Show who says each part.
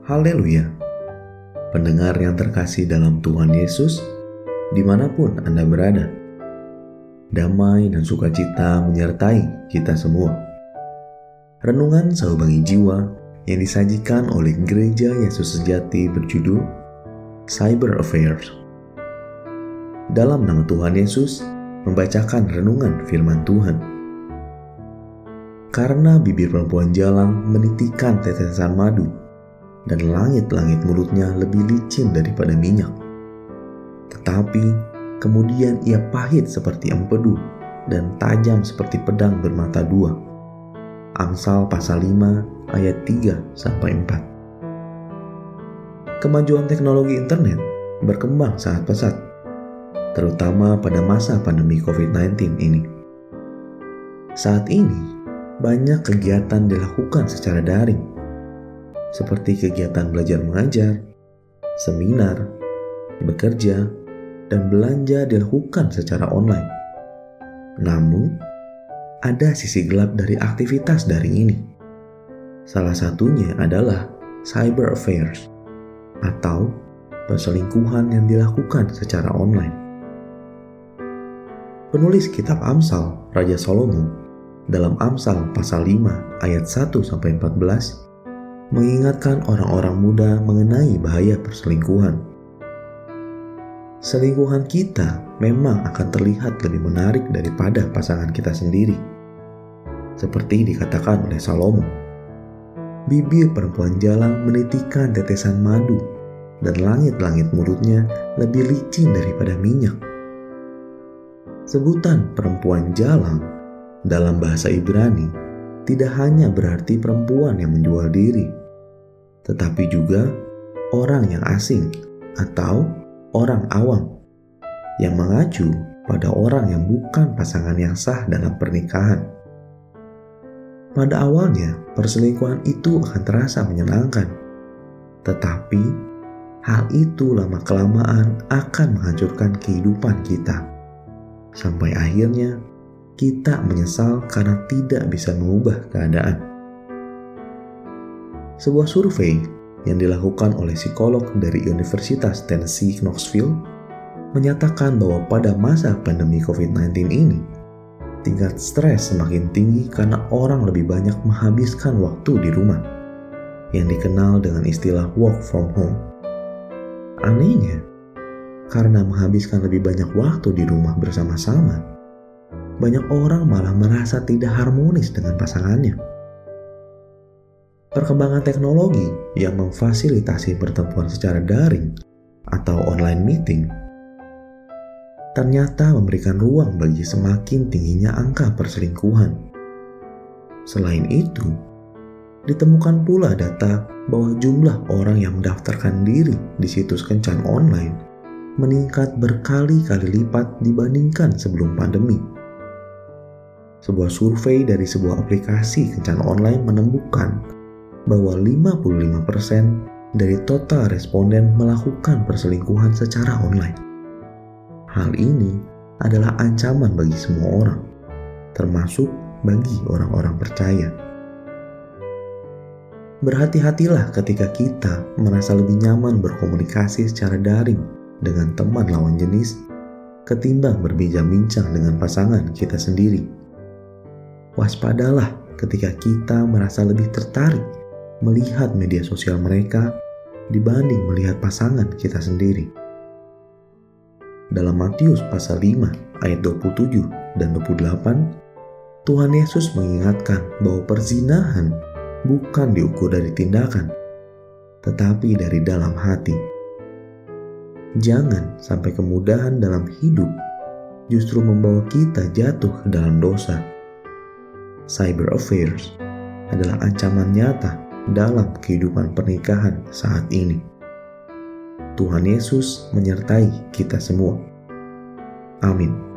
Speaker 1: Haleluya! Pendengar yang terkasih dalam Tuhan Yesus, dimanapun Anda berada, damai dan sukacita menyertai kita semua. Renungan Sahu Bagi Jiwa yang disajikan oleh Gereja Yesus Sejati berjudul Cyber Affairs. Dalam nama Tuhan Yesus, membacakan renungan firman Tuhan. Karena bibir perempuan jalang menitikan tetesan madu, dan langit-langit mulutnya lebih licin daripada minyak. Tetapi kemudian ia pahit seperti empedu dan tajam seperti pedang bermata dua. Amsal pasal 5 ayat 3-4. Kemajuan teknologi internet berkembang sangat pesat, terutama pada masa pandemi COVID-19 ini. Saat ini, banyak kegiatan dilakukan secara daring, seperti kegiatan belajar mengajar, seminar, bekerja, dan belanja dilakukan secara online. Namun, ada sisi gelap dari aktivitas daring ini. Salah satunya adalah cyber affairs, atau perselingkuhan yang dilakukan secara online. Penulis kitab Amsal, Raja Salomo, dalam Amsal pasal 5 ayat 1-14, mengingatkan orang-orang muda mengenai bahaya perselingkuhan. Selingkuhan kita memang akan terlihat lebih menarik daripada pasangan kita sendiri. Seperti dikatakan oleh Salomo, bibir perempuan jalang menitikan tetesan madu, dan langit-langit mulutnya lebih licin daripada minyak. Sebutan perempuan jalang dalam bahasa Ibrani tidak hanya berarti perempuan yang menjual diri, tetapi juga orang yang asing atau orang awam yang mengacu pada orang yang bukan pasangan yang sah dalam pernikahan. Pada awalnya, perselingkuhan itu akan terasa menyenangkan, tetapi hal itu lama-kelamaan akan menghancurkan kehidupan kita. Sampai akhirnya, kita menyesal karena tidak bisa mengubah keadaan. Sebuah survei yang dilakukan oleh psikolog dari Universitas Tennessee Knoxville menyatakan bahwa pada masa pandemi COVID-19 ini, tingkat stres semakin tinggi karena orang lebih banyak menghabiskan waktu di rumah, yang dikenal dengan istilah work from home. Anehnya, karena menghabiskan lebih banyak waktu di rumah bersama-sama, banyak orang malah merasa tidak harmonis dengan pasangannya. Perkembangan teknologi yang memfasilitasi pertemuan secara daring atau online meeting ternyata memberikan ruang bagi semakin tingginya angka perselingkuhan. Selain itu, ditemukan pula data bahwa jumlah orang yang mendaftarkan diri di situs kencan online meningkat berkali-kali lipat dibandingkan sebelum pandemi. Sebuah survei dari sebuah aplikasi kencan online menemukan bahwa 55% dari total responden melakukan perselingkuhan secara online. Hal ini adalah ancaman bagi semua orang, termasuk bagi orang-orang percaya. Berhati-hatilah ketika kita merasa lebih nyaman berkomunikasi secara daring dengan teman lawan jenis ketimbang berbincang-bincang dengan pasangan kita sendiri. Waspadalah ketika kita merasa lebih tertarik melihat media sosial mereka dibanding melihat pasangan kita sendiri. Dalam Matius pasal 5 ayat 27 dan 28, Tuhan Yesus mengingatkan bahwa perzinahan bukan diukur dari tindakan, tetapi dari dalam hati. Jangan sampai kemudahan dalam hidup justru membawa kita jatuh ke dalam dosa. Cyber affairs adalah ancaman nyata dalam kehidupan pernikahan saat ini. Tuhan Yesus menyertai kita semua. Amin.